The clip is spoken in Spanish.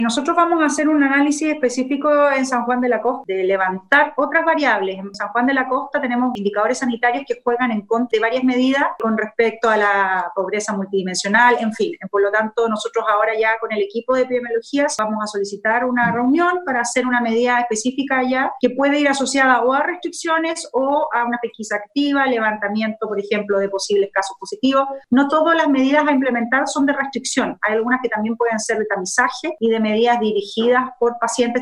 Nosotros vamos a hacer un análisis específico en San Juan de la Costa, de levantar otras variables. En San Juan de la Costa tenemos indicadores sanitarios que juegan en contra de varias medidas con respecto a la pobreza multidimensional, en fin. Por lo tanto, nosotros ahora ya con el equipo de epidemiología vamos a solicitar una reunión para hacer una medida específica allá que puede ir asociada o a restricciones o a una pesquisa activa, levantamiento, por ejemplo, de posibles casos positivos. No todas las medidas a implementar son de restricción. Hay algunas que también pueden ser de tamizaje y de medidas dirigidas por pacientes